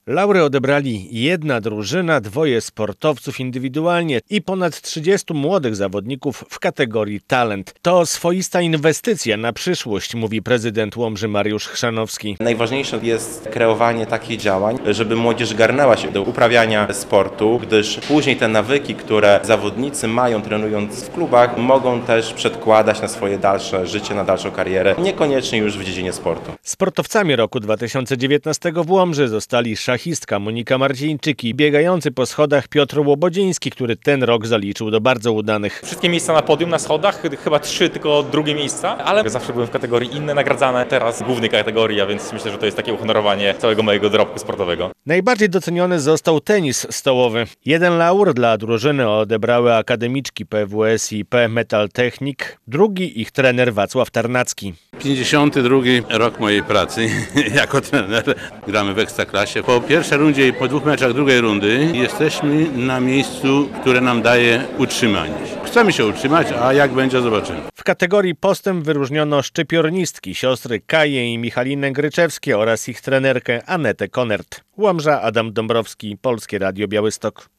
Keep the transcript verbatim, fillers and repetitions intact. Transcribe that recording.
Laury odebrali jedna drużyna, dwoje sportowców indywidualnie i ponad trzydziestu młodych zawodników w kategorii talent. To swoista inwestycja na przyszłość, mówi prezydent Łomży Mariusz Chrzanowski. Najważniejsze jest kreowanie takich działań, żeby młodzież garnęła się do uprawiania sportu, gdyż później te nawyki, które zawodnicy mają trenując w klubach, mogą też przedkładać na swoje dalsze życie, na dalszą karierę, niekoniecznie już w dziedzinie sportu. Sportowcami roku dwa tysiące dziewiętnastego w Łomży zostali szachistka Monika Marcieńczyk i biegający po schodach Piotr Łobodziński, który ten rok zaliczył do bardzo udanych. Wszystkie miejsca na podium, na schodach, chyba trzy tylko drugie miejsca, ale zawsze byłem w kategorii inne nagradzane, teraz głównej kategorii, a więc myślę, że to jest takie uhonorowanie całego mojego dorobku sportowego. Najbardziej doceniony został tenis stołowy. Jeden laur dla drużyny odebrały akademiczki P W S i P Metal Technik, drugi ich trener Wacław Tarnacki. pięćdziesiąty drugi rok mojej pracy jako trener. Gramy w Ekstraklasie. Po pierwszej rundzie i po dwóch meczach drugiej rundy jesteśmy na miejscu, które nam daje utrzymanie. Chcemy się utrzymać, a jak będzie, zobaczymy. W kategorii postęp wyróżniono szczypiornistki, siostry Kaję i Michalinę Gryczewskie oraz ich trenerkę Anetę Konert. Łomża, Adam Dąbrowski, Polskie Radio Białystok.